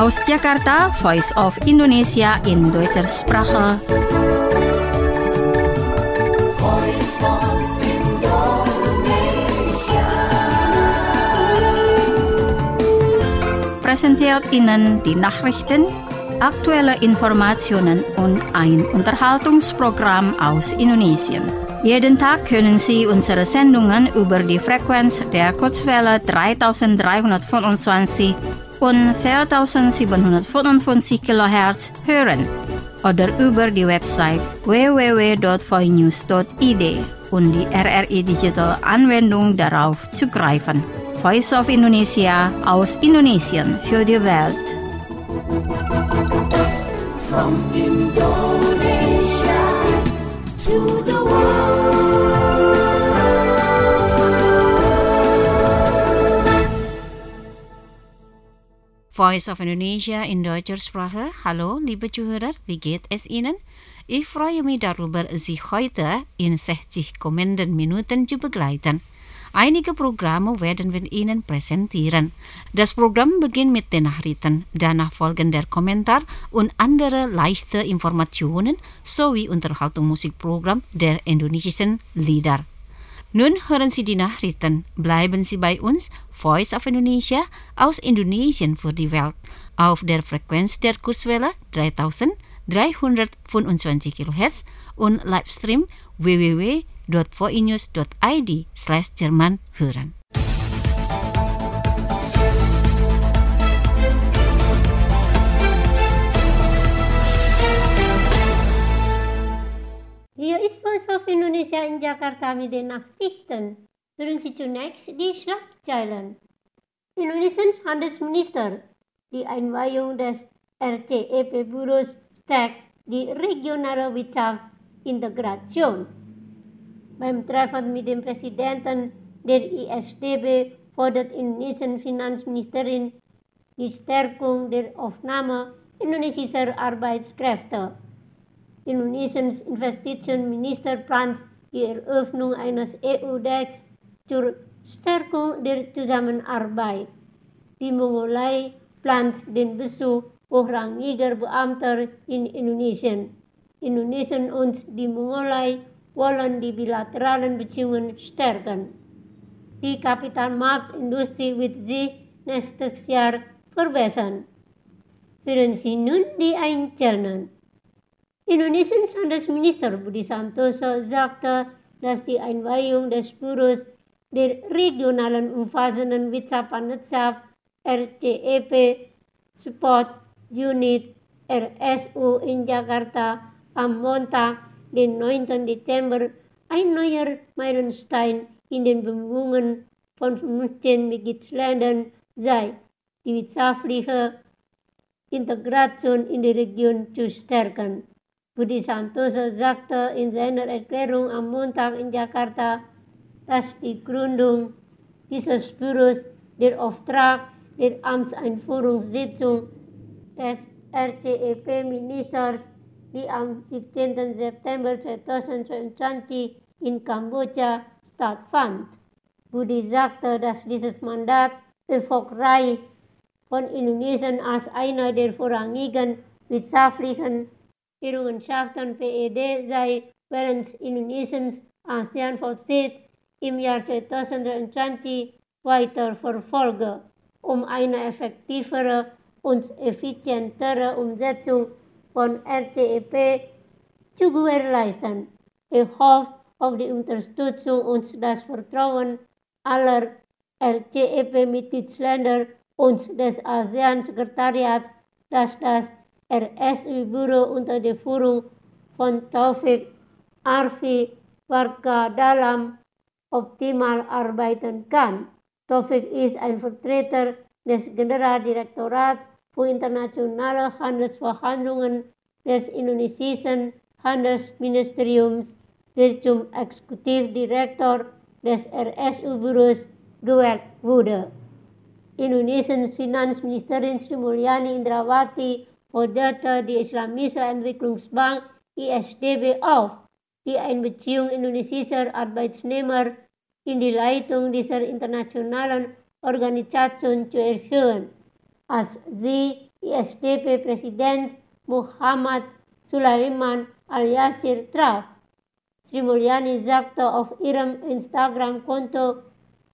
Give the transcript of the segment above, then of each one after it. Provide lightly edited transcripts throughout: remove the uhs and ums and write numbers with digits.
Aus Jakarta, Voice of Indonesia in deutscher Sprache. Präsentiert Ihnen die Nachrichten, aktuelle Informationen und ein Unterhaltungsprogramm aus Indonesien. Jeden Tag können Sie unsere Sendungen über die Frequenz der Kurzwelle 3325 und 4755 kHz hören oder über die Website www.voinews.id und die RRI Digital Anwendung darauf zugreifen. Voice of Indonesia aus Indonesien für die Welt. From Indonesia to the world. Voice of Indonesia in deutscher Sprache. Hallo, liebe Zuhörer, wie geht es Ihnen? Ich freue mich darüber, Sie heute in 60 kommenden Minuten zu begleiten. Einige Programme werden wir Ihnen präsentieren. Das Programm beginnt mit den Nachrichten, danach folgen der Kommentar und andere leichte Informationen sowie Unterhaltungsmusikprogramm der indonesischen Lieder. Nun hören Sie die Nachrichten. Bleiben Sie bei uns, Voice of Indonesia aus Indonesien für die Welt, auf der Frequenz der Kurzwelle 3325 kHz und Livestream www.voinews.id/Jerman hören. Hier ist Voice of Indonesia in Jakarta mit den Nachrichten. Hören Sie zunächst die Schlagzeilen. Indonesiens Handelsminister, die Einweihung des RCEP-Büros stärkt die regionale Wirtschaftsintegration. Beim Treffen mit dem Präsidenten der ISDB fordert Indonesiens Finanzministerin die Stärkung der Aufnahme indonesischer Arbeitskräfte. Indonesiens Investitionsminister plant die Eröffnung eines EU-Decks zur Stärkung der Zusammenarbeit. Die Mongolei plant den Besuch hochrangiger Beamter in Indonesien. Indonesien und die Mongolei wollen die bilateralen Beziehungen stärken. Die Kapitalmarktindustrie wird sich nächstes Jahr verbessern. Hören Sie nun die Einzelnen. Indonesiens Handelsminister Budi Santoso sagte, dass die Einweihung des Büros der regionalen umfassenden Wirtschaftspartnerschaft RCEP Support Unit RSU in Jakarta am Montag, den 9. Dezember, ein neuer Meilenstein in den Bemühungen von 15 Mitgliedsländern sei, die wirtschaftliche Integration in die Region zu stärken. Budi Santoso sagte in seiner Erklärung am Montag in Jakarta, dass die Gründung dieses Büros der Auftrag der Amtseinführungssitzung des RCEP-Ministers, die am 17. September 2022 in Kambodscha stattfand. Budi sagte, dass dieses Mandat erfolgreich von Indonesien als einer der vorrangigen wirtschaftlichen Errungenschaften PED sei, während Indonesiens ASEAN-Vorsitz im Jahr 2020 weiter verfolge, um eine effektivere und effizientere Umsetzung von RCEP zu gewährleisten. Er hofft auf die Unterstützung und das Vertrauen aller RCEP-Mitgliedsländer und des ASEAN-Sekretariats, dass das RSU-Büro unter der Führung von Taufik Arfi Warga Dalam optimal arbeiten kann. Taufik ist ein Vertreter des Generaldirektorats für internationale Handelsverhandlungen des indonesischen Handelsministeriums, der zum Exekutivdirektor des RSU-Büros gewählt wurde. Indonesiens Finanzministerin Sri Mulyani Indrawati forderte die Islamische Entwicklungsbank ISDB auf, die Einbeziehung indonesischer Arbeitnehmer in die Leitung dieser internationalen Organisation zu erhöhen, als sie ISDP Presiden Muhammad Sulaiman Al-Yasir traf Sri Mulyani Zakto of Iram Instagram konto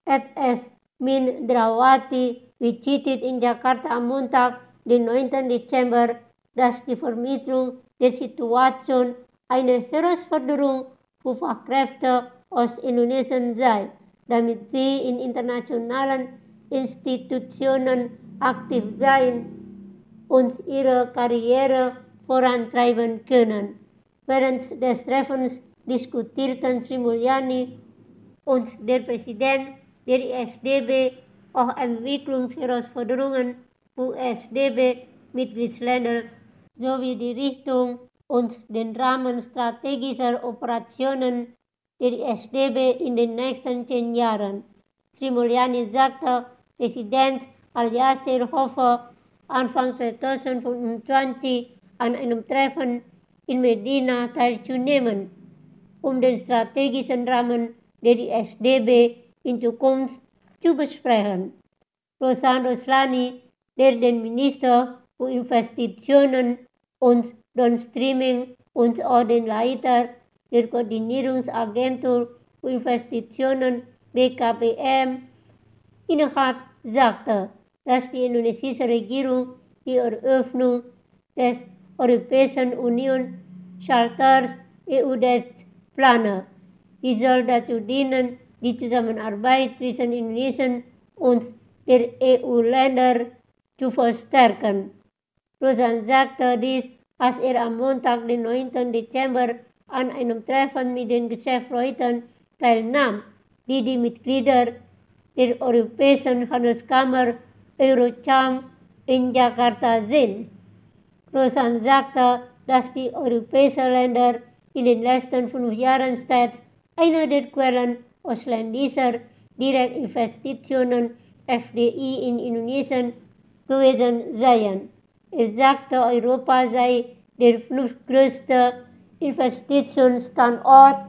@s_min_drawati visited in Jakarta am Montag, den 9. Dezember, dass die Vermittlung der Situation eine Herausforderung für Fachkräfte aus Indonesien sei, damit sie in internationalen Institutionen aktiv sein und ihre Karriere vorantreiben können. Während des Treffens diskutierten Sri Mulyani und der Präsident der ISDB auch Entwicklungsherausforderungen für ISDB-Mitgliedsländer sowie die Richtung und den Rahmen strategischer Operationen der ISDB in den nächsten 10 Jahren. Sri Mulyani sagte, Präsident Al-Yasir hoffe, Anfang 2025 an einem Treffen in Medina teilzunehmen, um den strategischen Rahmen der ISDB in Zukunft zu besprechen. Rosan Roslani, der den Minister für Investitionen und Downstreaming und auch den Leiter der Koordinierungsagentur für Investitionen BKPM innehat, sagte, dass die indonesische Regierung die Eröffnung des Europäischen Union Charters EUDES plane. Die soll dazu dienen, die Zusammenarbeit zwischen Indonesien und der EU-Länder zu verstärken. Rosan sagte dies, als am Montag, den 9. Dezember, an einem Treffen mit den Geschäftsleuten teilnahm, die die Mitglieder der Europäischen Handelskammer Eurocham in Jakarta sind. Rosan sagte, dass die europäischen Länder in den letzten 5 Jahren stets eine der Quellen ausländischer Direktinvestitionen FDI in Indonesien gewesen seien. Er sagte, Europa sei der 5. größte Investitionsstandort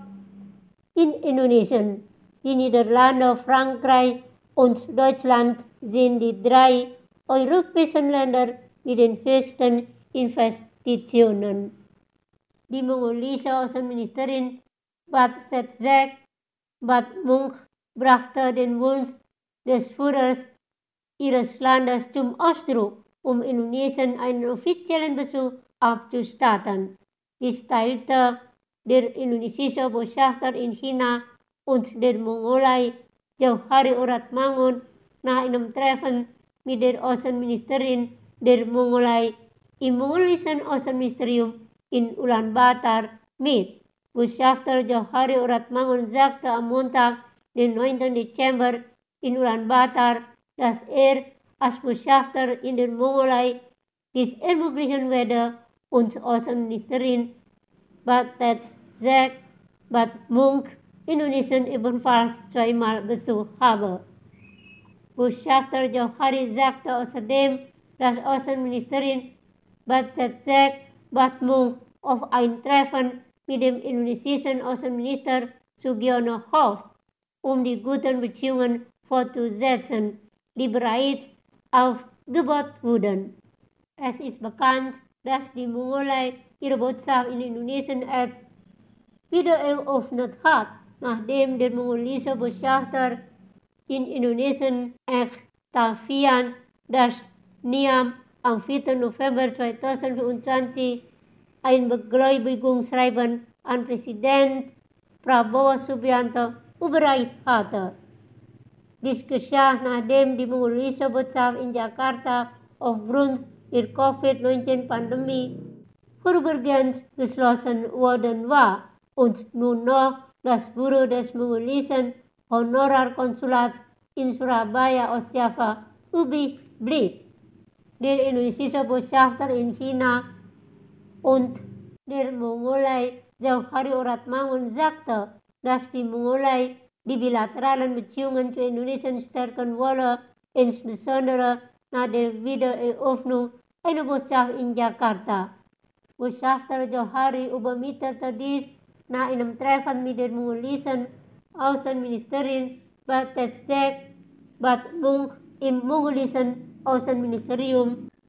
in Indonesien. Die Niederlande, Frankreich und Deutschland sind die 3 europäischen Länder mit den höchsten Investitionen. Die mongolische Außenministerin Bat Setsek Batmung brachte den Wunsch des Führers ihres Landes zum Ausdruck, um Indonesien einen offiziellen Besuch abzustatten. Dies teilte der indonesische Botschafter in China und der Mongolei Jauhari Oratmangun nach einem Treffen mit der Außenministerin der Mongolei im mongolischen Außenministerium in Ulaanbaatar mit. Botschafter Jauhari Oratmangun sagte am Montag, den 9. Dezember in Ulaanbaatar, dass er als Botschafter in der Mongolei dies ermöglichen werde und Außenministerin Batsetsek Batmung Indonesien ebenfalls 2-mal besucht habe. Botschafter Jauhari sagte außerdem, dass Außenministerin Batsetsek Batmung auf ein Treffen mit dem indonesischen Außenminister Sugiono hofft, um die guten Beziehungen fortzusetzen, die bereits aufgebaut wurden. Es ist bekannt, dass die Mongolei ihre Botschaft in Indonesien erst wieder eröffnet hat, nachdem der mongolische Botschafter in Indonesien Tafian Dasniam am 4. November 2025 ein Beglaubigungsschreiben an Präsident Prabowo Subianto überreicht hatte. Dies geschah, nachdem die mongolische Botschaft in Jakarta aufgrund der Covid-19-Pandemie vorübergehend geschlossen worden war und nun noch das Büro des mongolischen Honorarkonsulats in Surabaya aus Java übrig blieb. Der indonesische Botschafter in China und der Mongolei Jauhari Oratmangun sagte, dass die Mongolei die bilateralen Beziehungen zu Indonesien stärken wolle, insbesondere nach der Wiedereröffnung einer Botschaft in Jakarta. Botschafter Jauhari übermittelte dies nach einem Treffen mit der mongolischen Außenministerin Batsetsek Batmung im mongolischen Außenministerium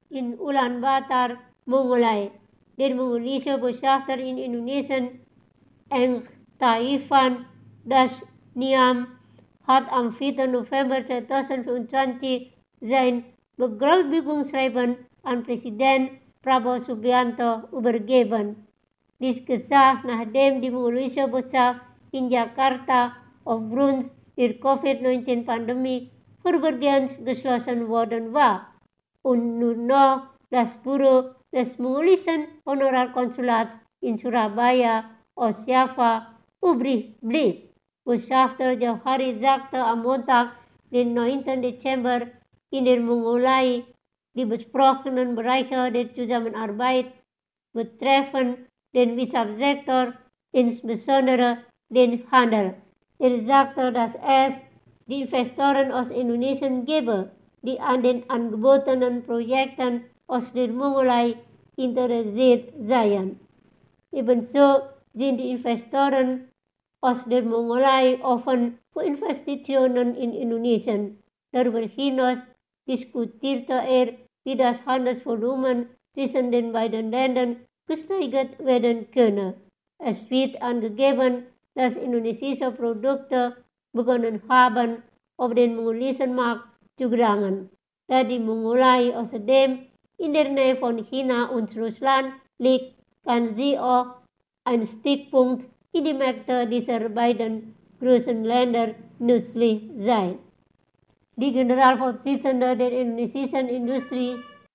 in Ulaanbaatar, Mongolei. Der Mongolische Botschafter in Indonesien, Eng Taifan Das Niam, hat am 4. November 2024 sein Beglaubigungsschreiben an Präsident Prabowo Subianto übergeben. Dies geschah, nachdem die mongolische Botschaft in Jakarta aufgrund der COVID-19-Pandemie vorübergehend geschlossen worden war und nur noch das Büro des mongolischen Honorarkonsulats in Surabaya, Ostjava, übrig blieb. Botschafter Jauhari sagte am Montag, den 9. Dezember, in der Mongolei die besprochenen Bereiche der Zusammenarbeit betreffen den Wirtschaftssektor, insbesondere den Handel. Sagte, dass es die Investoren aus Indonesien gebe, die an den angebotenen Projekten aus der Mongolei interessiert seien. Ebenso sind die Investoren aus der Mongolei offen für Investitionen in Indonesien. Darüber hinaus diskutierte wie das Handelsvolumen zwischen den beiden Ländern gesteigert werden könne. Es wird angegeben, dass indonesische Produkte begonnen haben, auf den mongolischen Markt zu gelangen. Da die Mongolei außerdem in der Nähe von China und Russland liegt, kann sie auch ein Stichpunkt in die Märkte dieser beiden großen Länder nützlich sein. Die Generalvorsitzende der indonesischen Industrie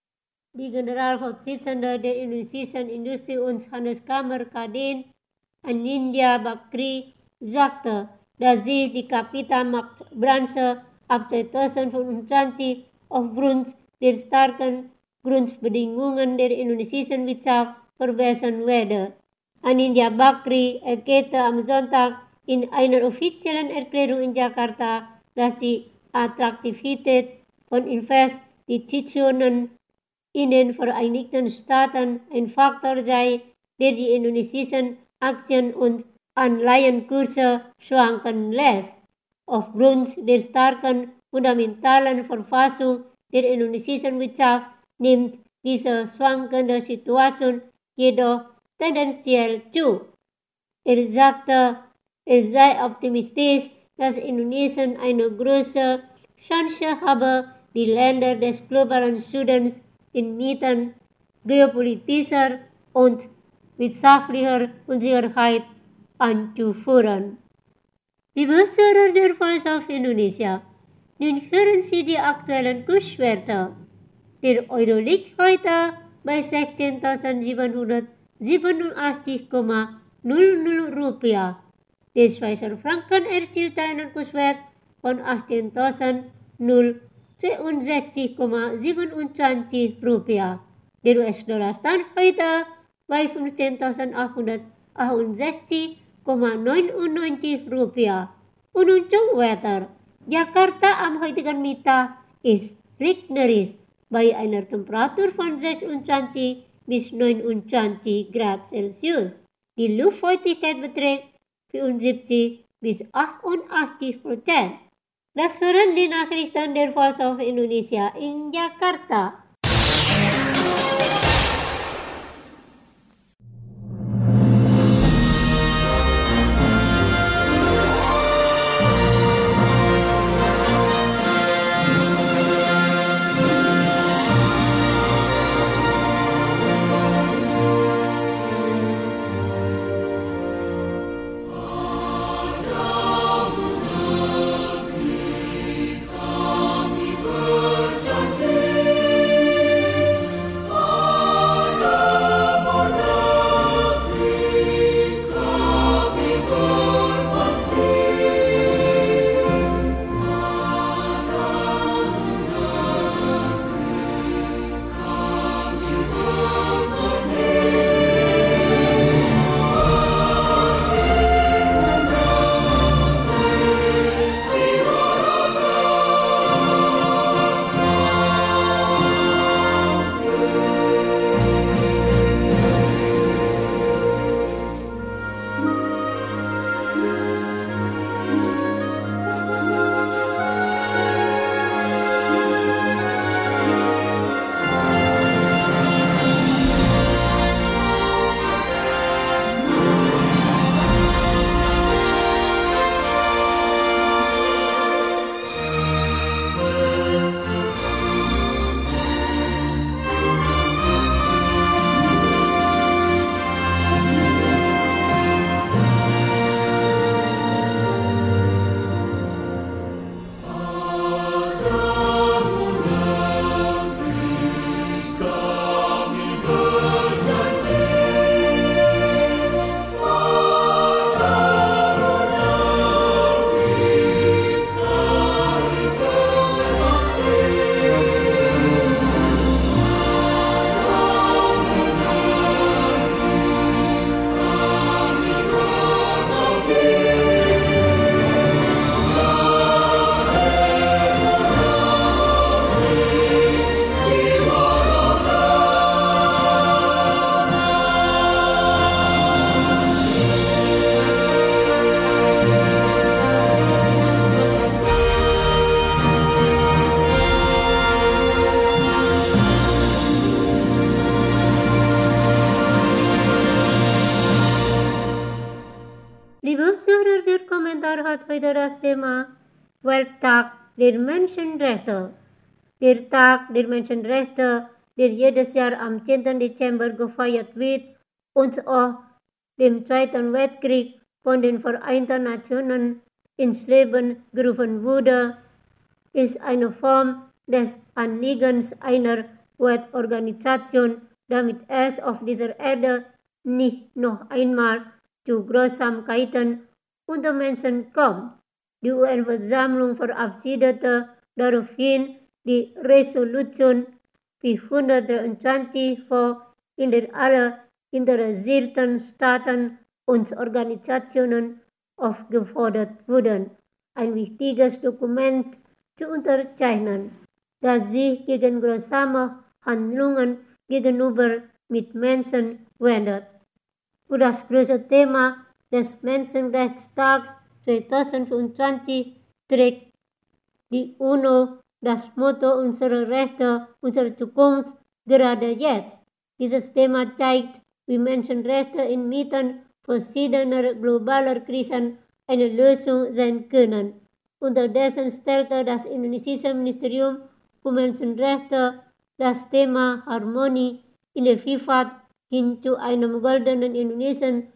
und Handelskammer Kadin, Anindya Bakri, sagte, dass sie die Kapitalmarktbranche ab 2025 aufgrund der starken Grundbedingungen der indonesischen Wirtschaft verbessern werde. Anindya Bakri erklärte am Sonntag in einer offiziellen Erklärung in Jakarta, dass die Attraktivität von Investitionen in den Vereinigten Staaten ein Faktor sei, der die indonesischen Aktien- und Anleihenkurse schwanken lässt. Aufgrund der starken fundamentalen Verfassung der indonesischen Wirtschaft nimmt diese schwankende Situation jedoch tendenziell zu. Sagte, er sei optimistisch, dass Indonesien eine große Chance habe, die Länder des globalen Südens inmitten geopolitischer und wirtschaftlicher Unsicherheit anzuführen. Liebe Hörer der Voice of Indonesia, nun hören Sie die aktuellen Kurswerte. Der Euro liegt heute bei 16.787,00 Rupiah. Der Schweizer Franken erzielte einen Kurswert von 18.062,27 Rupiah. Der US-Dollar stand heute bei 15.868,99 Rupiah. Und untuk Wetter. Jakarta am heutigen Mittag ist regnerisch bei einer Temperatur von 26 bis 29 Grad Celsius. Die Luftfeuchtigkeit beträgt 74 bis 88%. Das waren die Nachrichten der Voice of Indonesia in Jakarta. Berjanji Liebe Zuhörer, der Kommentar hat heute das Thema Welttag der Menschenrechte. Der Tag der Menschenrechte, der jedes Jahr am 10. Dezember gefeiert wird und auch dem Zweiten Weltkrieg von den Vereinten Nationen ins Leben gerufen wurde, ist eine Form des Anliegens einer Weltorganisation, damit es auf dieser Erde nicht noch einmal zu Grausamkeiten unter Menschen kommt. Die UN-Versammlung verabschiedete daraufhin die Resolution 423 vor, in der alle interessierten Staaten und Organisationen aufgefordert wurden, ein wichtiges Dokument zu unterzeichnen, das sich gegen grausame Handlungen gegenüber Mitmenschen wendet. Für das große Thema des Menschenrechtstags 2025 trägt die UNO das Motto "Unsere Rechte, unsere Zukunft, gerade jetzt". Dieses Thema zeigt, wie Menschenrechte inmitten verschiedener globaler Krisen eine Lösung sein können. Unterdessen stellte das indonesische Ministerium für Menschenrechte das Thema Harmonie in der Vielfalt hin zu einem goldenen Indonesien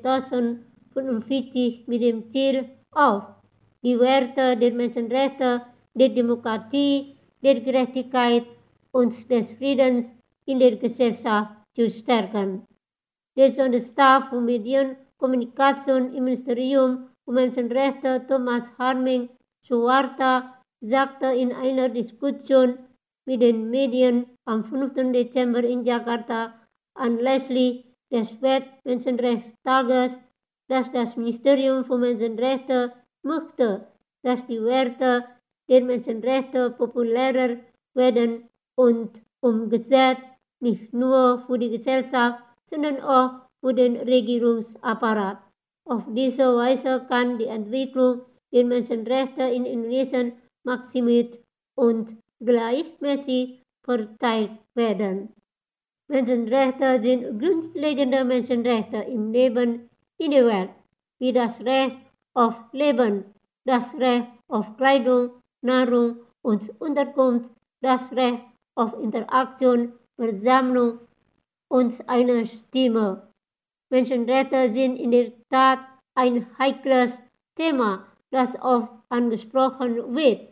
2045 mit dem Ziel auf, die Werte der Menschenrechte, der Demokratie, der Gerechtigkeit und des Friedens in der Gesellschaft zu stärken. Der Sonderstab für Medienkommunikation im Ministerium für Menschenrechte Thomas Harming Suwarta sagte in einer Diskussion mit den Medien am 5. Dezember in Jakarta anlässlich des Weltmenschenrechtstages, dass das Ministerium für Menschenrechte möchte, dass die Werte der Menschenrechte populärer werden und umgesetzt, nicht nur für die Gesellschaft, sondern auch für den Regierungsapparat. Auf diese Weise kann die Entwicklung der Menschenrechte in Indonesien maximiert und gleichmäßig verteilt werden. Menschenrechte sind grundlegende Menschenrechte im Leben in der Welt, wie das Recht auf Leben, das Recht auf Kleidung, Nahrung und Unterkunft, das Recht auf Interaktion, Versammlung und eine Stimme. Menschenrechte sind in der Tat ein heikles Thema, das oft angesprochen wird,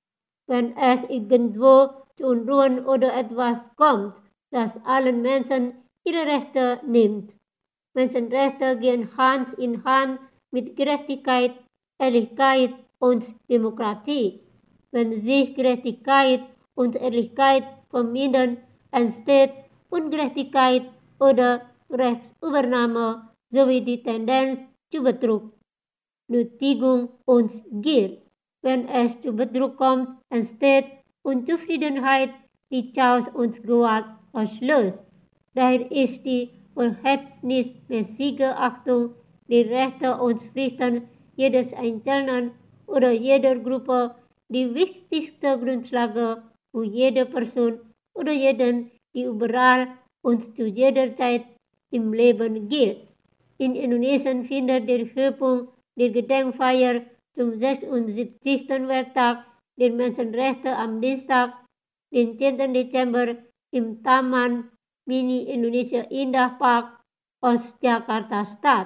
wenn es irgendwo zu Unruhen oder etwas kommt, das allen Menschen ihre Rechte nimmt. Menschenrechte gehen Hand in Hand mit Gerechtigkeit, Ehrlichkeit und Demokratie. Wenn sich Gerechtigkeit und Ehrlichkeit vermindern, entsteht Ungerechtigkeit oder Rechtsübernahme sowie die Tendenz zu Betrug, Nötigung und Gier. Wenn es zu Betrug kommt, entsteht Unzufriedenheit, die Chaos und Gewalt auslöst. Daher ist die verhältnismäßige Achtung der Rechte und Pflichten jedes Einzelnen oder jeder Gruppe die wichtigste Grundlage für jede Person oder jeden, die überall und zu jeder Zeit im Leben gilt. In Indonesien findet der Höhepunkt der Gedenkfeier zum 76. Welttag der Menschenrechte am Dienstag, den 10. Dezember im Taman Mini Indonesia Indah Park aus Jakarta statt.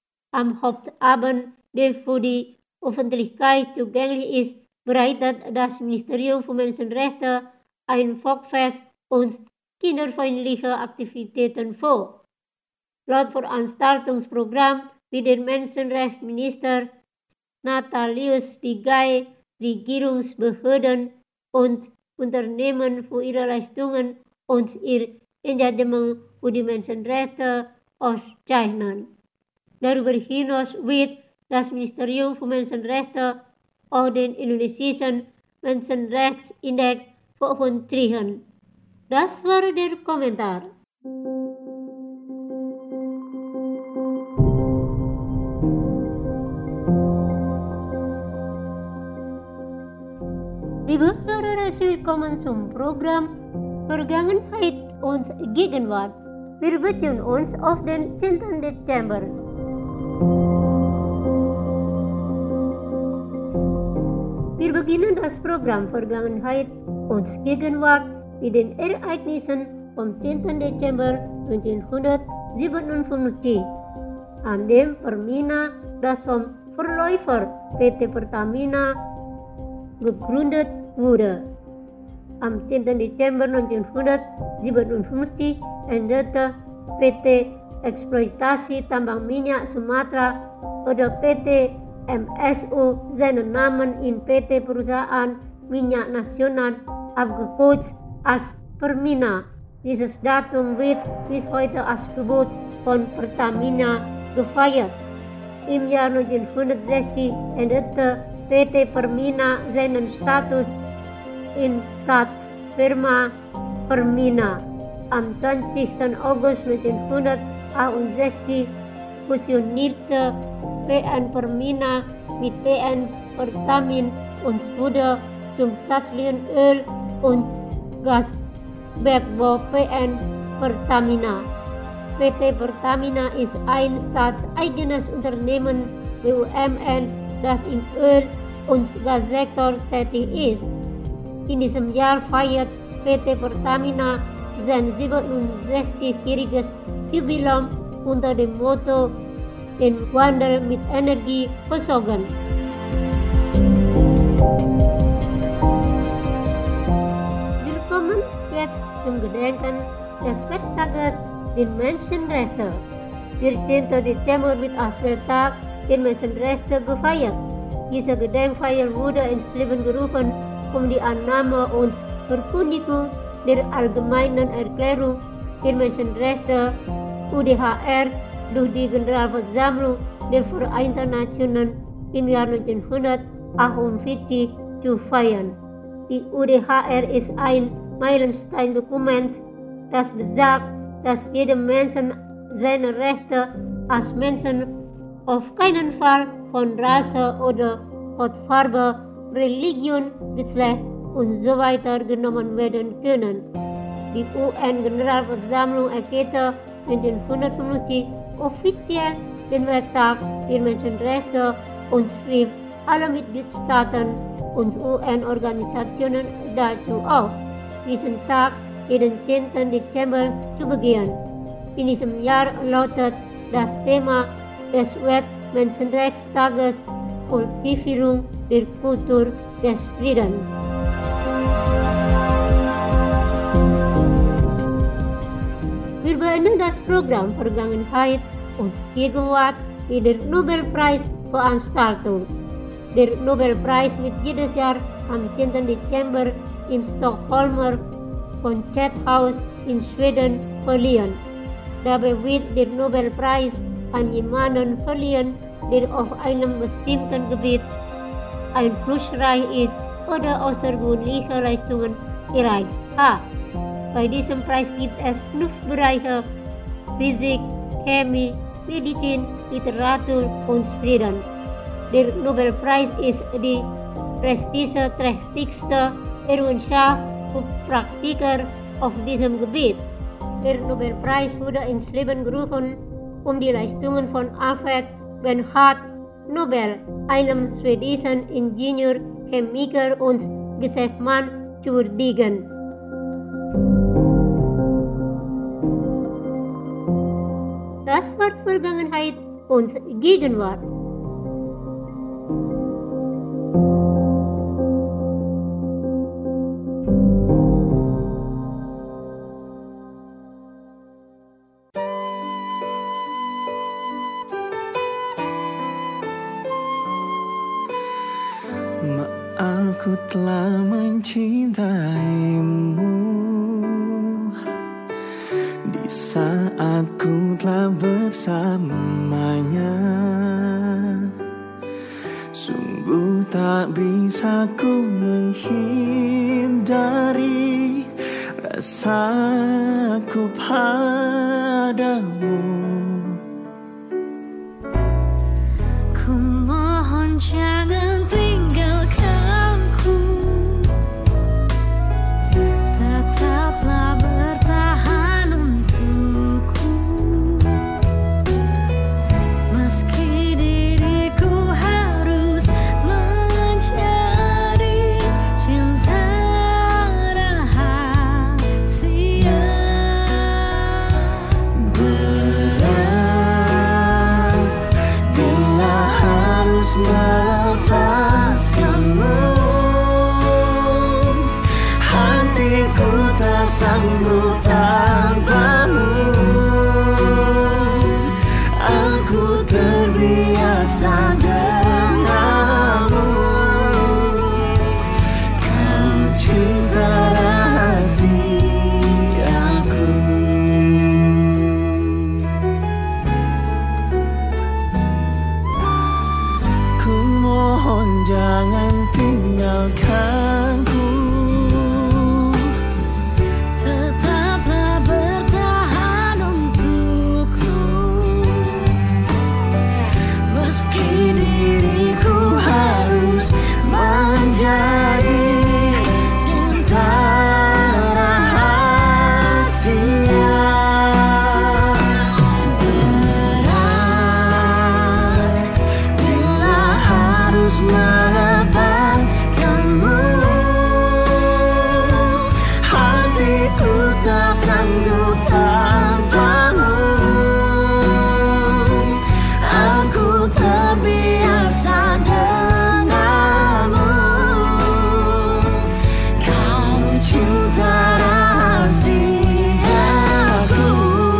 Am Hauptabend, der für die Öffentlichkeit zugänglich ist, bereitet das Ministerium für Menschenrechte ein Volksfest und kinderfreundliche Aktivitäten vor. Laut Veranstaltungsprogramm wird der Menschenrechtsminister Natalius Pigai Regierungsbehörden und Unternehmen für ihre Leistungen und ihr Engagement für die Menschenrechte auszeichnen. Darüber hinaus wird das Ministerium für Menschenrechte auch den indonesischen Menschenrechtsindex veröffentlichen. Das war der Kommentar. Liebe Zuhörer, willkommen zum Programm Vergangenheit und Gegenwart. Wir beziehen uns auf den 10. Dezember. beginnen das Programm Vergangenheit und Gegenwart mit den Ereignissen vom 10. Dezember 1957, an dem Permina, das vom Verläufer PT Pertamina gegründet wurde. Am 10. Dezember 1957 endete PT Eksploitasi Tambang Minyak Sumatera oder PT MSU seinen Namen in PT Perusahaan Minyak Nasional abgekürzt als Permina. Dieses Datum wird bis heute als Geburt von Pertamina gefeiert. Im Jahr 1960 endete PT Permina seinen Status in Staatsfirma Permina. Am 20. August 1968 fusionierte PN Permina mit PN Pertamin und wurde zum staatlichen Öl- und Gasbergbau PN Pertamina. PT Pertamina ist ein staatseigenes Unternehmen BUMN, das im Öl- und Gassektor tätig ist. In diesem Jahr feiert PT Pertamina sein 67-jähriges Jubiläum unter dem Motto den Wandel mit Energie versorgen. Willkommen jetzt zum Gedenken des Welttages der Menschenrechte. Der 10. Dezember wird als Welttag der Menschenrechte gefeiert. Diese Gedenkfeier wurde ins Leben gerufen, um die Annahme und Verkündigung der Allgemeinen Erklärung der Menschenrechte UDHR durch die Generalversammlung der Vereinten Nationen im Jahr 1948 zu feiern. Die UDHR ist ein Meilensteindokument, das besagt, dass jedem Menschen seine Rechte als Menschen auf keinen Fall von Rasse oder Hautfarbe, Religion, Geschlecht und so weiter genommen werden können. Die UN-Generalversammlung erklärte 1950 offiziell den Welttag der Menschenrechte und schrieb alle Mitgliedstaaten und UN-Organisationen dazu auf, diesen Tag jeden 10. Dezember zu begehen. In diesem Jahr lautet das Thema des Weltmenschenrechtstages Kultivierung der Kultur des Friedens. Wir beenden das Programm Vergangenheit und Gegenwart mit der Nobelpreisveranstaltung. Der Nobelpreis wird jedes Jahr am 10. Dezember im Stockholmer Konzerthaus in Schweden verliehen. Dabei wird der Nobelpreis an jemanden verliehen, der auf einem bestimmten Gebiet einflussreich ist oder außergewöhnliche Leistungen erreicht hat. Bei diesem Preis gibt es 5 Bereiche: Physik, Chemie, Medizin, Literatur und Frieden. Der Nobelpreis ist die prestigeträchtigste Errungenschaft für Praktiker auf diesem Gebiet. Der Nobelpreis wurde ins Leben gerufen, um die Leistungen von Alfred Bernhard Nobel, einem schwedischen Ingenieur, Chemiker und Geschäftsmann, zu würdigen. Das war Vergangenheit und Gegenwart. Aku telah mencintaimu di saat ku telah bersamanya. Sungguh tak bisa ku menghindari rasaku padamu. Ku mohon jangan tinggalkanku, tetaplah bertahan untukku. Meski diriku harus menjadi harus melepaskanmu. Hatiku tak sanggup tanpamu. Aku terbiasa denganmu. Kau cinta rahasiaku. Ku mohon jangan tinggalkanku. Tetaplah bertahan untukku, Meski diriku harus menjadi cinta rahasia. Berat bila harus melepaskanmu. Hatiku tak sanggup tanpamu. Aku terbiasa denganmu. Kau cinta rahasiaku.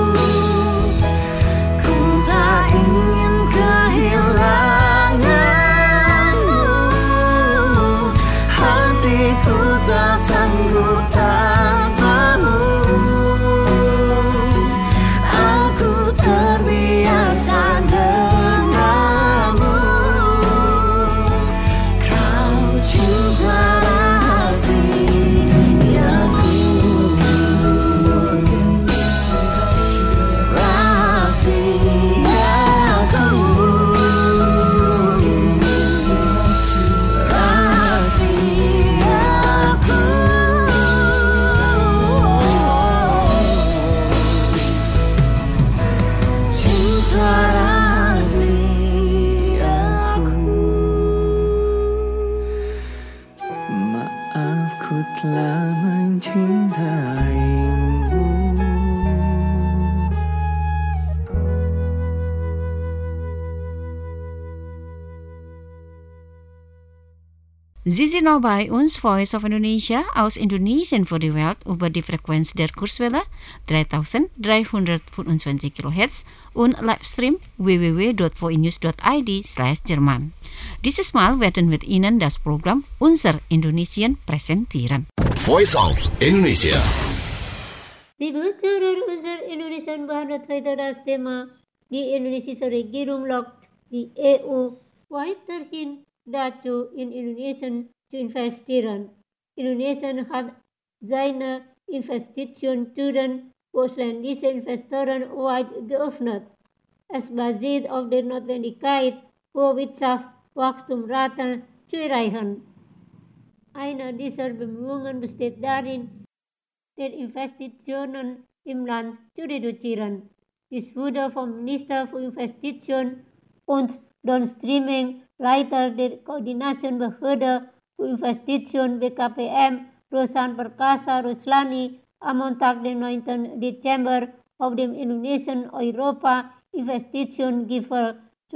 Ku tak ingin kehilanganmu. Hatiku tak sanggup tanpamu. Aku terbiasa denganmu. Kau cinta rahasiaku. Rahasiaku. Rahasiaku. Cinta rahasiaku. Maaf ku telah mencintaimu. Sie sind noch bei uns, Voice of Indonesia, aus Indonesien für die Welt über die Frequenz der Kurzwelle 3325 kHz und Livestream www.voinews.id/Jerman. Dieses Mal werden wir Ihnen das Programm Unser Indonesien präsentieren. Voice of Indonesia. Liebe Zuhörer, unser Indonesian behandelt heute das Thema die indonesische Regierung lockt die EU weiterhin dazu, in Indonesien zu investieren. Indonesien hat seine Investitionstüren für ausländische Investoren weit geöffnet. Es basiert auf der Notwendigkeit, für Wirtschaftswachstumsraten zu erreichen. Eine dieser Bemühungen besteht darin, die Investitionen im Land zu reduzieren. Dies wurde vom Minister für Investition und Downstreaming, Leiter der Koordinationsbehörde für Investition BKPM, Rosan Perkasa Ruslani, am Montag, den 9. Dezember, auf dem Indonesien-Europa-Investitionsgipfel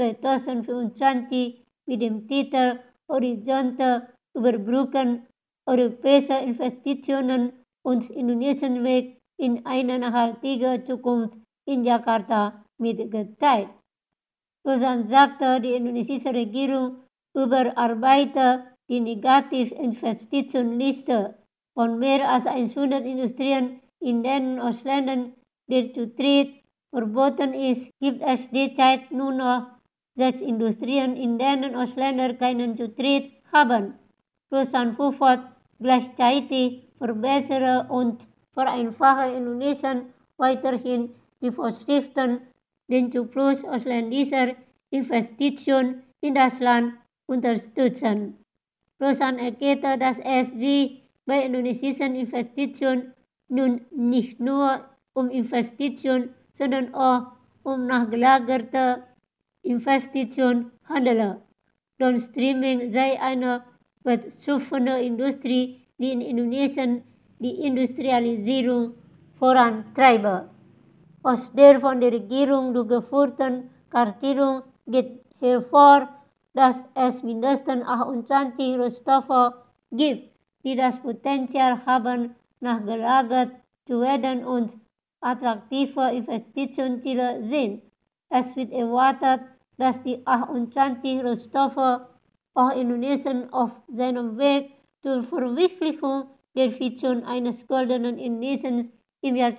2024 mit dem Titel Horizonte überbrücken, europäische Investitionen und Indonesien Weg in eine nachhaltige Zukunft in Jakarta mitgeteilt. Rosan sagte, die indonesische Regierung überarbeitet die Negativinvestitionsliste von mehr als 100 Industrien, in denen Ausländern der Zutritt verboten ist, gibt es derzeit nur noch 6 Industrien, in denen Ausländer keinen Zutritt haben. Rosan fordert gleichzeitig verbessere und vereinfache Indonesien weiterhin die Vorschriften, den Zufluss ausländischer Investitionen in das Land unterstützen. Rosan erklärte, dass es sich bei indonesischen Investitionen nun nicht nur um Investitionen, sondern auch um nachgelagerte Investitionen handelt. Downstreaming sei eine wertschöpfende Industrie, die in Indonesien die Industrialisierung vorantreibe. Aus der von der Regierung durchgeführten Kartierung geht hervor, dass es mindestens 28 Rohstoffe gibt, die das Potenzial haben, nachgelagert zu werden und attraktive Investitionsziele sind. Es wird erwartet, dass die 28 Rohstoffe auch Indonesien auf seinem Weg zur Verwirklichung der Vision eines goldenen Indonesiens im Jahr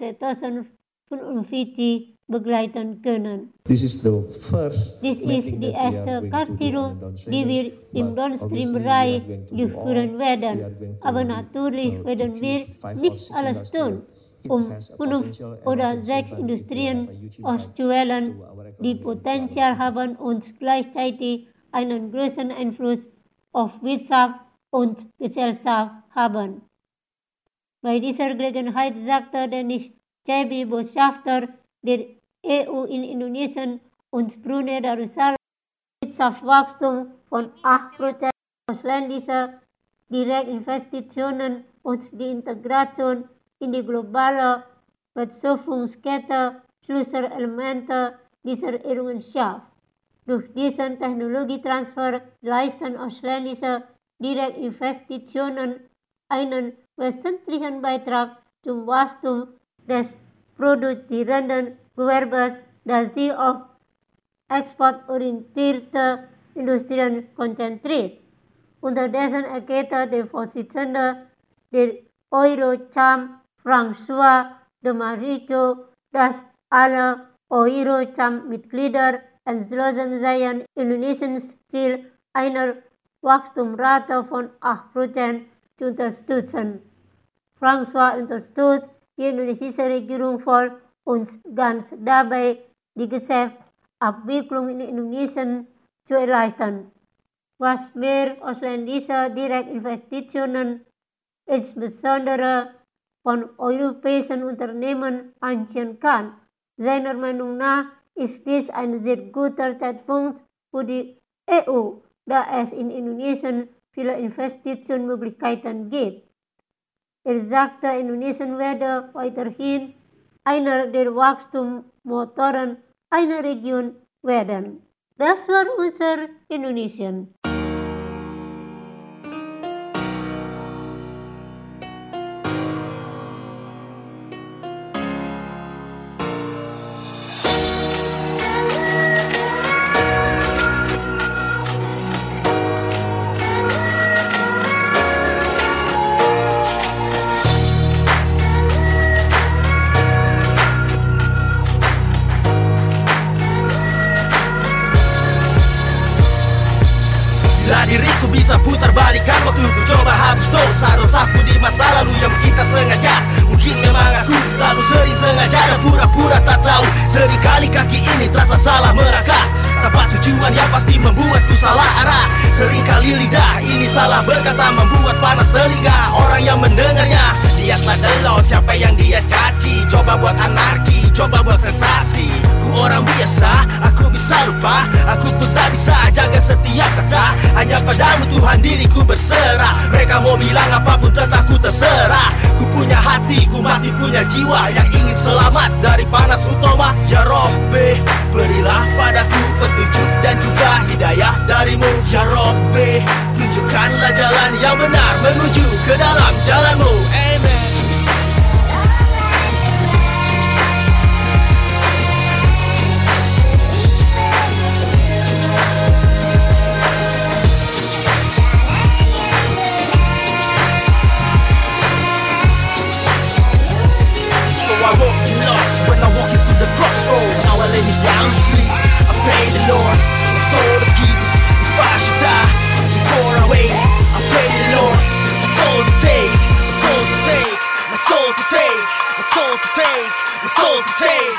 2045 begleiten können. This is the first Dit is mapping de that we are eerste going to do kartierung on the die wir im But Downstream-Bereich obviously we are going to do durchführen all. werden. We are going to, Aber natürlich to werden choose wir 5 or nicht 6 alles industrial. tun, It um has a 5 potential and oder also 6 sometimes it will Industrien have a huge impact auszuwählen, to our economy die and to our Potenzial people. haben und gleichzeitig einen großen Einfluss auf Wirtschaft und Gesellschaft haben. Bei dieser Gelegenheit sagte Dennis Chaibi, Botschafter der EU in Indonesien und Brunei Darussalam, Wirtschaftswachstum von 8% ausländischer Direktinvestitionen und die Integration in die globale Wertschöpfungskette Schlüsselelemente dieser Errungenschaft. Durch diesen Technologietransfer leisten ausländische Direktinvestitionen einen wesentlichen Beitrag zum Wachstum des produzierenden Gewerbes, das sich auf exportorientierte Industrien konzentriert. Unterdessen erklärte der Vorsitzende der Eurocham, François de Marito, dass alle Eurocham-Mitglieder entschlossen seien, Indonesiens Ziel einer Wachstumsrate von 8% zu unterstützen. François unterstützt die indonesische Regierung voll und ganz dabei, die Geschäftsabwicklung in Indonesien zu erleichtern. Was mehr ausländische Direktinvestitionen, insbesondere von europäischen Unternehmen, anziehen kann. Seiner Meinung nach ist dies ein sehr guter Zeitpunkt für die EU, da es in Indonesien viele Investitionsmöglichkeiten gibt. Er sagte, Indonesien werde weiterhin einer der Wachstumsmotoren einer Region werden. Das war unser Indonesien. Diriku bisa putar balikan waktu ku coba hapus dosa-dosaku di masa lalu yang kita sengaja. Mungkin memang aku terlalu sering sengaja dan pura-pura tak tahu. Seringkali kaki ini terasa salah melangkah tanpa tujuan yang pasti membuatku salah arah. Seringkali lidah ini salah berkata membuat panas telinga orang yang mendengarnya. Lihatlah delon siapa yang dia caci. Coba buat anarki, coba buat sensasi. Ku orang biasa, aku bisa lupa. Aku pun tak bisa jaga setiap kata. Hanya padamu Tuhan diriku berserah. Mereka mau bilang apapun tetap ku terserah. Ku punya hati, ku masih punya jiwa yang ingin selamat dari panas utama. Ya Robbi, berilah padaku petunjuk dan juga hidayah darimu. Ya Robbi, tunjukkanlah jalan yang benar menuju ke dalam jalanmu. Amen. I walked lost when I walk into the crossroads. Now I lay me down to sleep. I pray the Lord, my soul to keep. If I should die before I wake, I pray the Lord, my soul to take, my soul to take, my soul to take, my soul to take, my soul to take.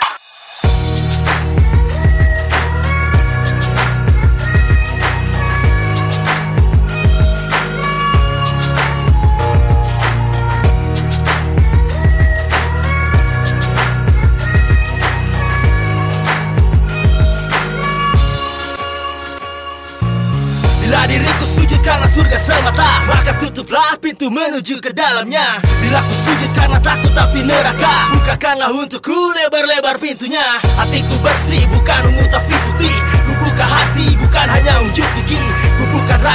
Bila diriku sujud karena surga semata, maka tutuplah pintu menuju ke dalamnya. Bila ku sujud karena takut tapi neraka, bukakanlah untukku lebar-lebar pintunya. Hatiku bersih bukan ungu tapi putih. Ku buka hati bukan hanya unjuk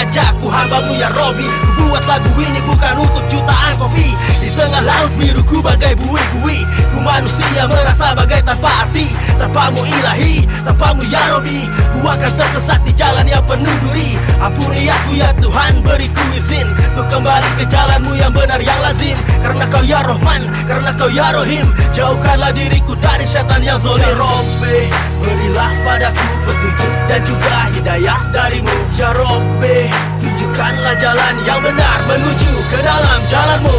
sengaja ku hambamu ya Robi. Ku buat lagu ini bukan untuk jutaan kopi. Di tengah laut biru ku bagai bui-bui. Ku manusia merasa bagai tanpa arti. Tanpamu ilahi, tanpamu ya Robi, ku akan tersesat di jalan yang penuh duri. Ampuni aku ya Tuhan, beriku izin untuk kembali ke jalanmu yang benar yang lazim. Karena kau ya Rahman, karena kau ya Rahim, jauhkanlah diriku dari syaitan yang zalim. Ya Rabbi, berilah padaku petunjuk dan juga hidayah darimu. Ya Rabbi, tunjukkanlah jalan yang benar menuju ke dalam jalanmu.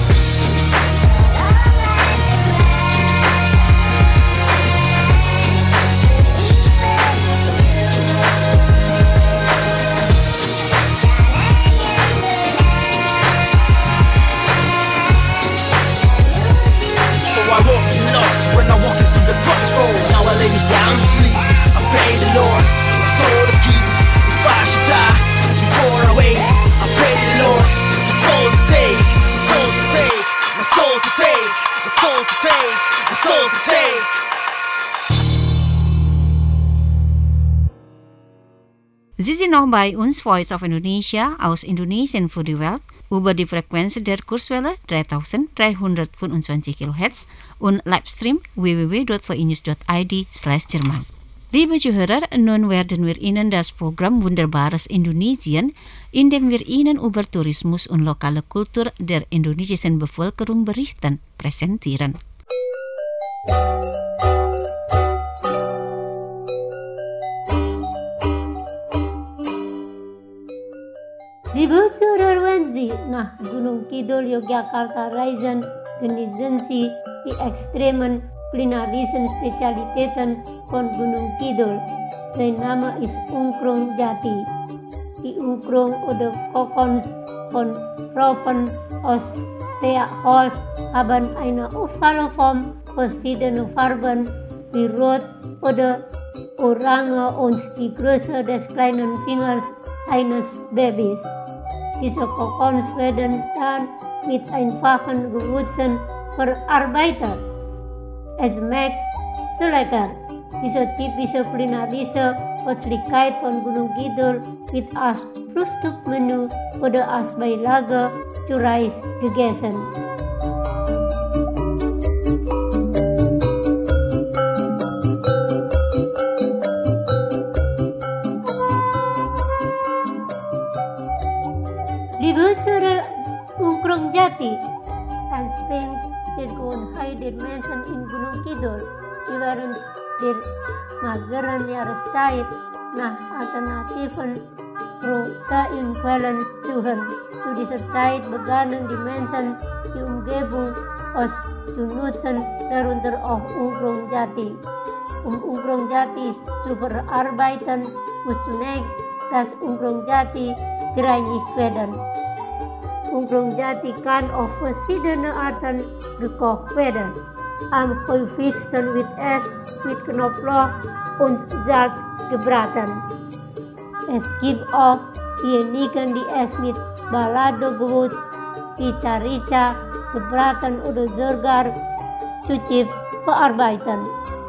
Sie sind noch bei uns, Voice of Indonesia, aus Indonesien für die Welt, über die Frequenz der Kurzwelle 3325 kHz und Livestream www.voinews.id/Jerman. Liebe Zuhörer, nun werden wir Ihnen das Programm Wunderbares Indonesien, in dem wir Ihnen über Tourismus und lokale Kultur der indonesischen Bevölkerung berichten, präsentieren. Liebe Zuhörer, nach Gunung Kidul Yogyakarta reisen genießen Sie die extremen kulinarischen Spezialitäten von Gunung Kidul. Sein Name ist Ungkrung Jati. Die Ungkrung oder Kokons von Raupen aus Teakholz haben eine Ovalform, verschiedene Farben wie Rot oder Orange und die Größe des kleinen Fingers eines Babys. Diese Kokons werden dann mit einfachen Gewürzen verarbeitet. Es schmeckt so lecker. Diese typische kulinarische Köstlichkeit von Gunung Kidul wird als Frühstücksmenü oder als Beilage zu Reis gegessen. Liebe Zuhörer, Ungkrung Jati and springs der high dimension in Gunung Kidul während der mageren Jahreszeit nach alternativen Proteinquellen suchen. Zu dieser Zeit begannen die Menschen die Umgebung auszunutzen, darunter auch Ungkrung Jati. Ungkrung Jati zu verarbeiten, muss zunächst das Ungkrung Jati gereinigt werden. Ungkrung Jati kann auf verschiedene Arten gekocht werden. Am häufigsten wird es mit Knoblauch und Salz gebraten. Es gibt auch diejenigen, die es mit Balado-Gewürz, Rica-Rica gebraten oder sogar zu Chips verarbeiten.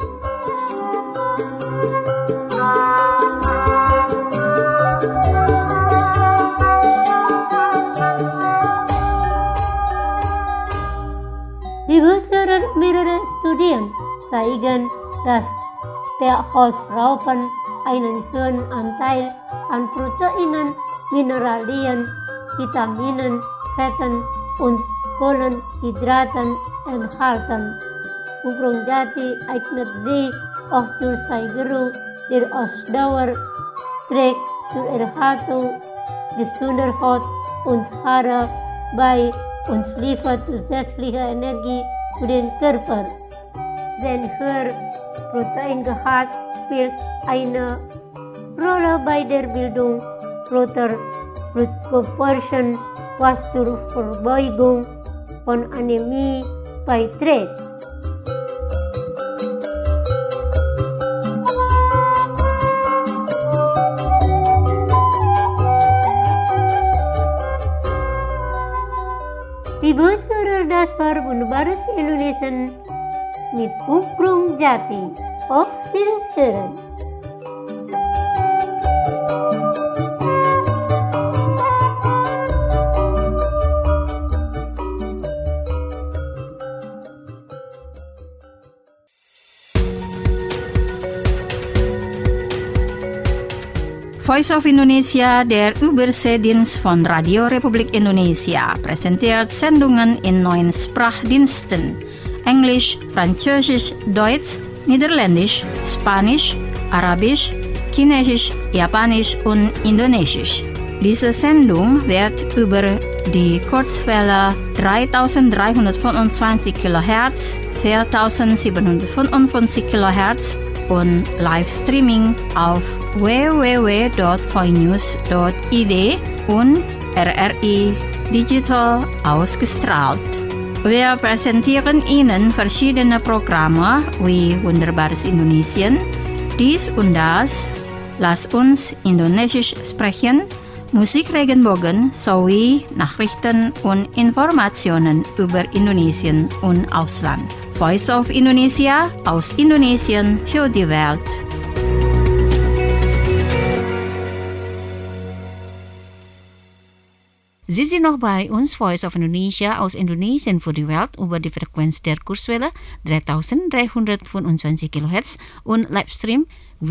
Liebe Zuhörer, mehrere Studien zeigen, dass Teakholzraupen einen hohen Anteil an Proteinen, Mineralien, Vitaminen, Fetten und Kohlenhydraten enthalten. Ungkrung Jati eignet sich auch zur Steigerung der Ausdauer, trägt zur Erhaltung gesunder Haut und Haare bei und liefert zusätzliche Energie für den Körper. Sein hoher Proteingehalt spielt eine Rolle bei der Bildung roter Blutkörperchen, was zur Vorbeugung von Anämie beiträgt. Liebe Zuhörer, das war Wunderbares Indonesien mit Ungkrung Jati. Auf Wiederhören. Voice of Indonesia, der Überseedienst von Radio Republik Indonesia, präsentiert Sendungen in 9 Sprachdiensten: Englisch, Französisch, Deutsch, Niederländisch, Spanisch, Arabisch, Chinesisch, Japanisch und Indonesisch. Diese Sendung wird über die Kurzwelle 3325 kHz, 4755 kHz und Livestreaming auf www.voinews.id und RRI Digital ausgestrahlt. Wir präsentieren Ihnen verschiedene Programme wie Wunderbares Indonesien, dies und das, Lass uns Indonesisch sprechen, Musik Regenbogen sowie Nachrichten und Informationen über Indonesien und Ausland. Voice of Indonesia, aus Indonesien für die Welt. Sie sind noch bei uns, Voice of Indonesia aus Indonesien für die Welt über die Frequenz der Kurswelle 3325 kHz und Livestream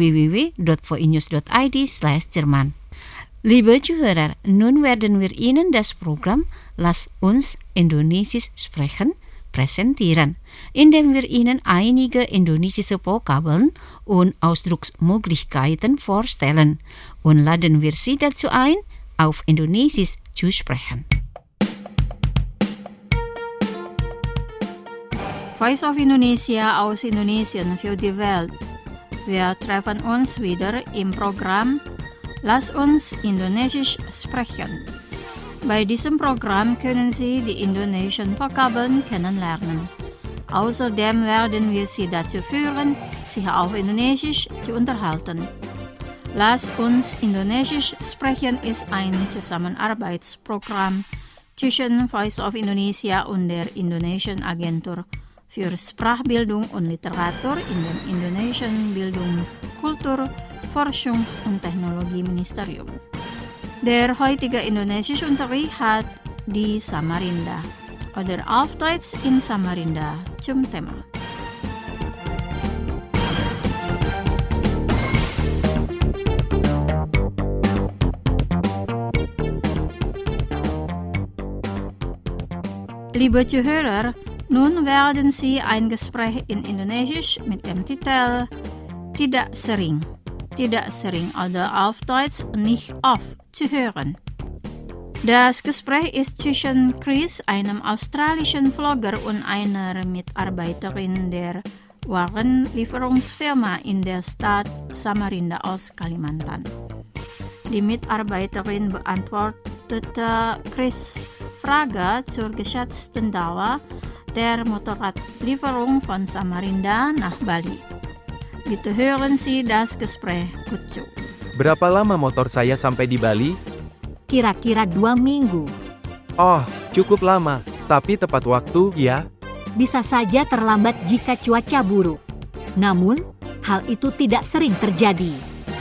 www.voinews.id/Jerman. Liebe Zuhörer, nun werden wir Ihnen das Programm Lass uns Indonesisch sprechen präsentieren, indem wir Ihnen einige indonesische Vokabeln und Ausdrucksmöglichkeiten vorstellen und laden wir Sie dazu ein, auf Indonesisch zu sprechen. Voice of Indonesia aus Indonesien für die Welt. Wir treffen uns wieder im Programm Lass uns Indonesisch sprechen. Bei diesem Programm können Sie die indonesischen Vokabeln kennenlernen. Außerdem werden wir Sie dazu führen, sich auf Indonesisch zu unterhalten. Lass uns Indonesisch sprechen ist ein Zusammenarbeitsprogramm zwischen Voice of Indonesia und der Indonesischen Agentur für Sprachbildung und Literatur in dem Indonesischen Bildungs-, Kultur-, Forschungs- und Technologieministerium. Der heutige Indonesischunterricht hat die Samarinda oder auf Deutsch in Samarinda zum Thema. Liebe Zuhörer, nun werden Sie ein Gespräch in Indonesisch mit dem Titel Tidak sering oder auf Deutsch nicht oft zu hören. Das Gespräch ist zwischen Chris, einem australischen Vlogger, und einer Mitarbeiterin der Warenlieferungsfirma in der Stadt Samarinda aus Kalimantan. Die Mitarbeiterin beantwortete Chris' Frage zur geschätzten Dauer der Motorradlieferung von Samarinda nach Bali. Bitte hören Sie das Gespräch gut zu. Berapa lama motor saya sampai di Bali? Kira-kira 2 minggu. Oh, cukup lama, tapi tepat waktu, ya? Bisa saja terlambat jika cuaca buruk. Namun, hal itu tidak sering terjadi.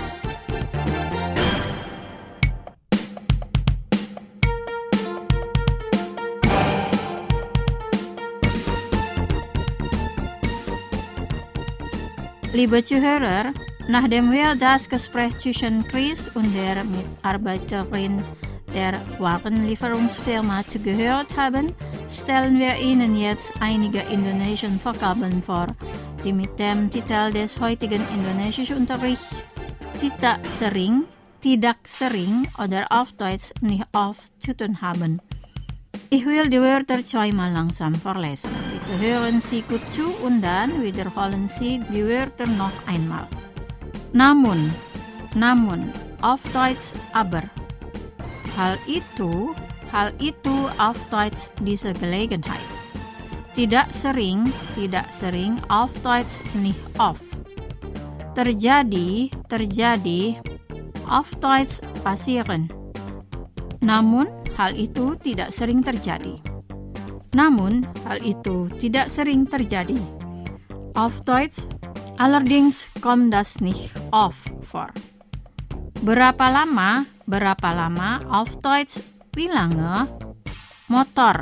Liebe Zuhörer, nachdem wir das Gespräch zwischen Chris und der Mitarbeiterin der Warenlieferungsfirma zugehört haben, stellen wir Ihnen jetzt einige indonesische Vokabeln vor, die mit dem Titel des heutigen Indonesischunterrichts Tidak sering oder auf Deutsch nicht oft zu tun haben. Ich will die Wörter zweimal langsam vorlesen. Bitte hören Sie gut zu und dann wiederholen Sie die Wörter noch einmal. Namun, auf Deutsch aber. Hal itu auf Deutsch diese Gelegenheit. Tidak sering, auf Deutsch nicht oft. Terjadi, auf Deutsch passieren. Namun, hal itu tidak sering terjadi. Auf Deutsch, allerdings kommt das nicht oft vor. Berapa lama, auf Deutsch, wie lange? Motor,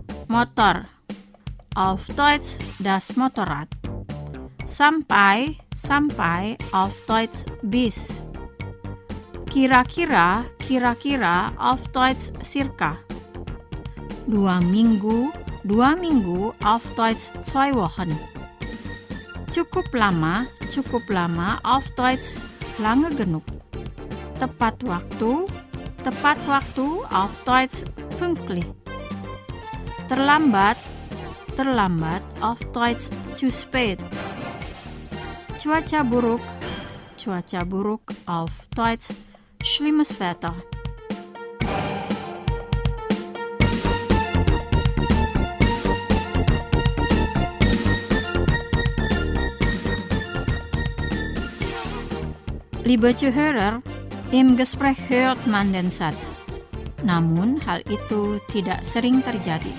auf Deutsch, das Motorrad. Sampai, auf Deutsch, bis. Kira-kira, auf Deutsch circa. 2 minggu, auf Deutsch 2 Wochen. Cukup lama, auf Deutsch lange genug. Tepat waktu, auf Deutsch pünktlich. Terlambat, auf Deutsch zu spät. Cuaca buruk, auf Deutsch schlimmes Wetter. Liebe Zuhörer, im Gespräch hört man den Satz, namun hal itu tidak sering terjadi.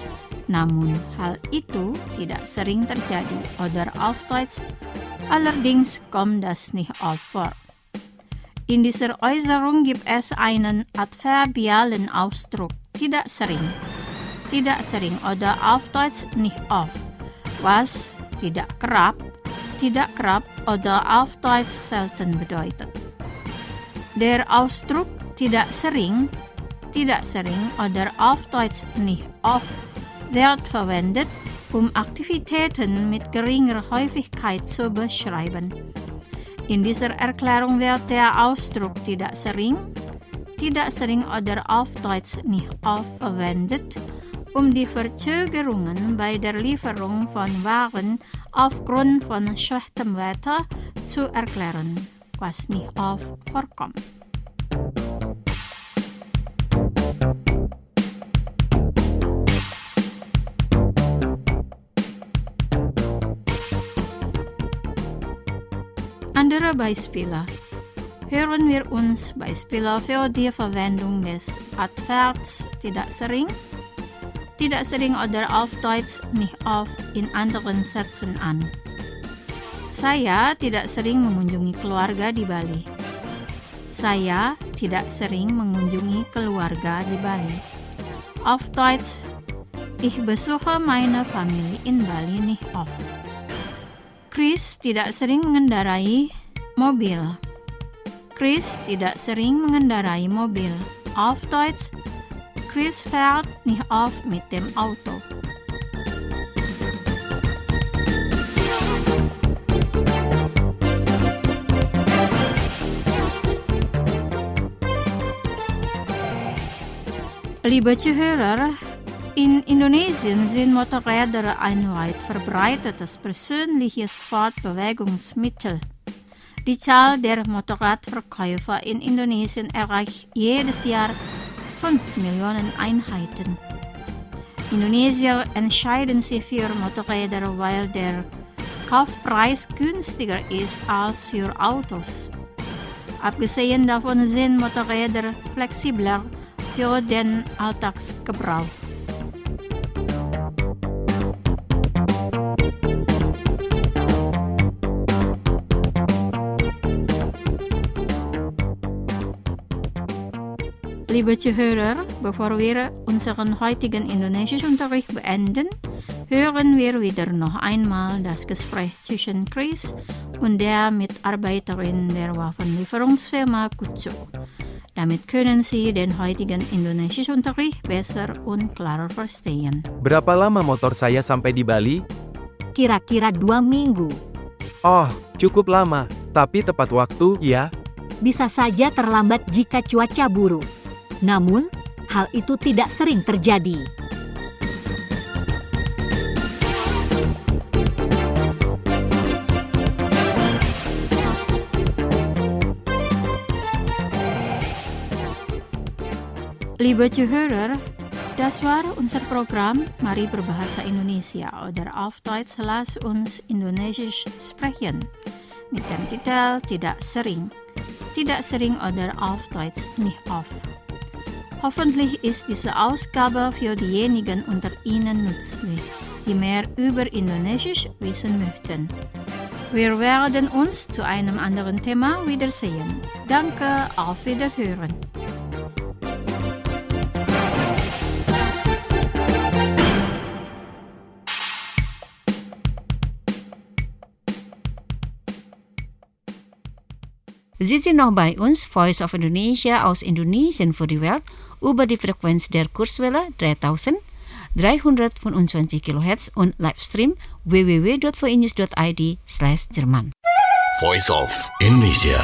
Oder auf Deutsch, allerdings kommt das nicht oft vor. In dieser Äußerung gibt es einen adverbialen Ausdruck, tidak sering oder auf Deutsch nicht oft, was tidak kerap oder auf Deutsch selten bedeutet. Der Ausdruck tidak sering oder auf Deutsch nicht oft wird verwendet, um Aktivitäten mit geringer Häufigkeit zu beschreiben. In dieser Erklärung wird der Ausdruck tidak sering oder auf Deutsch nicht oft verwendet, um die Verzögerungen bei der Lieferung von Waren aufgrund von schlechtem Wetter zu erklären, was nicht oft vorkommt. Andere Beispiele. Hören wir uns Beispiele für die Verwendung des Adverbs tidak sering oder auf Deutsch nicht oft in anderen Sätzen an. Saya tidak sering mengunjungi keluarga di Bali. Auf Deutsch, ich besuche meine Familie in Bali nicht oft. Chris tidak sering mengendarai mobil. Auf Deutsch, Chris fährt nicht oft mit dem Auto. Liebe Zuhörer, in Indonesien sind Motorräder ein weit verbreitetes persönliches Fortbewegungsmittel. Die Zahl der Motorradverkäufer in Indonesien erreicht jedes Jahr 5 Millionen Einheiten. Indonesier entscheiden sich für Motorräder, weil der Kaufpreis günstiger ist als für Autos. Abgesehen davon sind Motorräder flexibler für den Alltagsgebrauch. Liebe Zuhörer, bevor wir unseren heutigen Indonesischunterricht beenden, hören wir wieder noch einmal das Gespräch zwischen Chris und der Mitarbeiterin der Waffenlieferungsfirma Kutsu. Damit können Sie den heutigen Indonesischunterricht besser und klarer verstehen. Berapa lama motor saya sampai di Bali? Kira-kira 2 minggu. Oh, cukup lama, tapi tepat waktu, ya. Bisa saja terlambat jika cuaca buruk. Namun, hal itu tidak sering terjadi. Liebe Zuhörer, das war unser Programm Mari Berbahasa Indonesia oder auf Deutsch Lass uns Indonesisch sprechen mit dem Titel Tidak sering oder auf Deutsch nicht oft. Hoffentlich ist diese Ausgabe für diejenigen unter Ihnen nützlich, die mehr über Indonesisch wissen möchten. Wir werden uns zu einem anderen Thema wiedersehen. Danke, auf Wiederhören. Sie sind noch bei uns, Voice of Indonesia aus Indonesien für die Welt, über die Frequenz der Kurzwelle 3325 kHz und Livestream www.voinews.id/Jerman. Voice of Indonesia.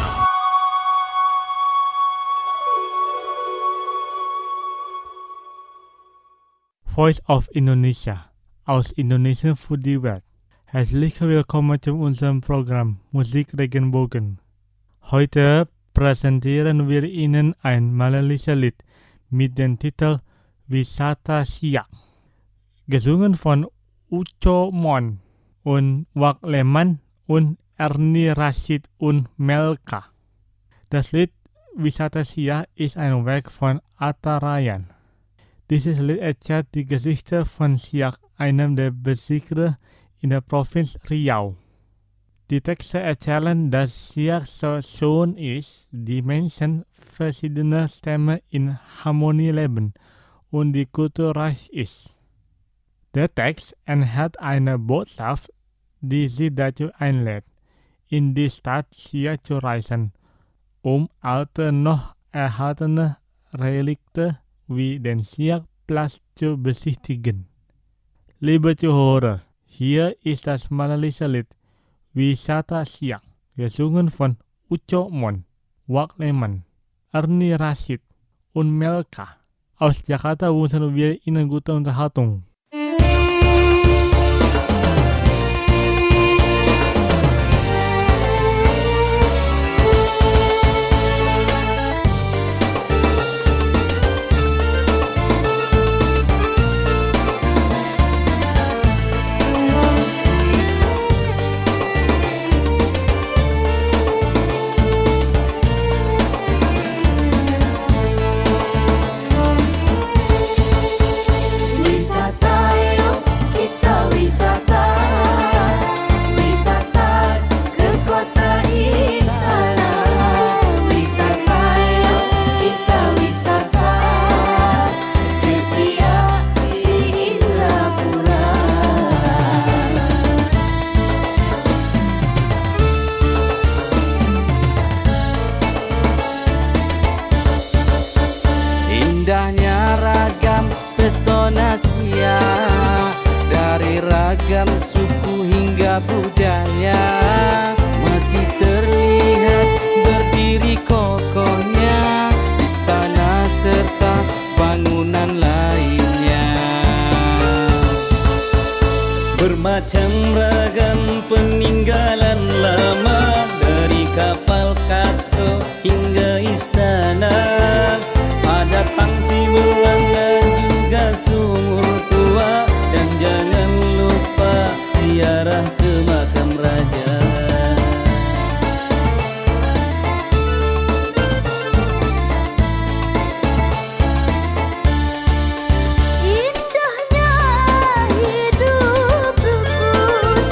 Voice of Indonesia aus Indonesien für die Welt. Herzlich willkommen zu unserem Programm Musik Regenbogen. Heute präsentieren wir Ihnen ein malaysisches Lied mit dem Titel Wisata Siak, gesungen von Uco Mon und Wak Leman und Ernie Rashid und Melka. Das Lied Wisata Siak ist ein Werk von Atta Ryan. Dieses Lied erzählt die Geschichte von Siak, einem der Besieger in der Provinz Riau. Die Texte erzählen, dass Siak so schön ist, die Menschen verschiedener Stämme in Harmonie leben und die Kultur reich ist. Der Text enthält eine Botschaft, die sie dazu einlädt, in die Stadt Siak zu reisen, alte noch erhaltene Relikte wie den Siak-Platz zu besichtigen. Liebe Zuhörer, hier ist das malaysische Lied Wisata Siak, gesungen von Uco Mon, Wak Leman, Ernie Rashid und Melka. Aus Jakarta wünschen wir Ihnen gute Unterhaltung. Indahnya ragam pesona Siak, dari ragam suku hingga budaya, masih terlihat berdiri kokohnya istana serta bangunan lainnya. Bermacam ragam peninggalan lama, dari kapal kato hingga istana. Ada tangsi belanga juga sumur tua, dan jangan lupa ziarah ke makam raja. Indahnya hidup rukun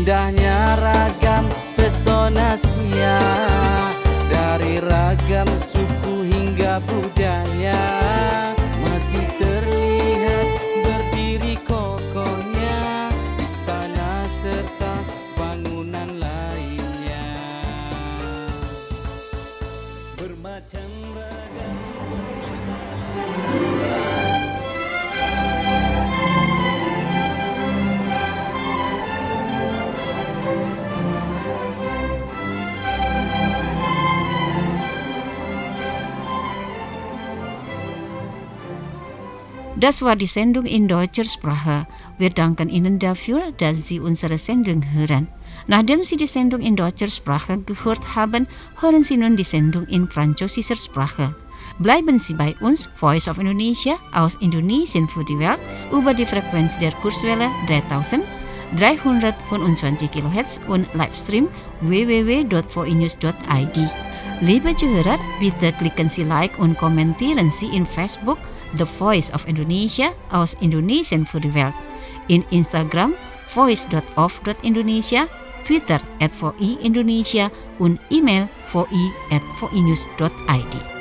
Indahnya ragam pesona Asia, dari ragam suku hingga budaya, masih terlihat berdiri kokohnya istana serta bangunan lainnya. Bermacam ragam Das war die Sendung in deutscher Sprache. Wir danken Ihnen dafür, dass Sie unsere Sendung hören. Nachdem Sie die Sendung in deutscher Sprache gehört haben, hören Sie nun die Sendung in französischer Sprache. Bleiben Sie bei uns, Voice of Indonesia aus Indonesien für die Welt, über die Frequenz der Kurzwelle 3325 kHz und Livestream www.voinews.id. Liebe Zuhörer, bitte klicken Sie Like und kommentieren Sie in Facebook The Voice of Indonesia aus Indonesien für die Welt, in Instagram voice.of.indonesia, Twitter @VI Indonesia und E-Mail voi@voinews.id.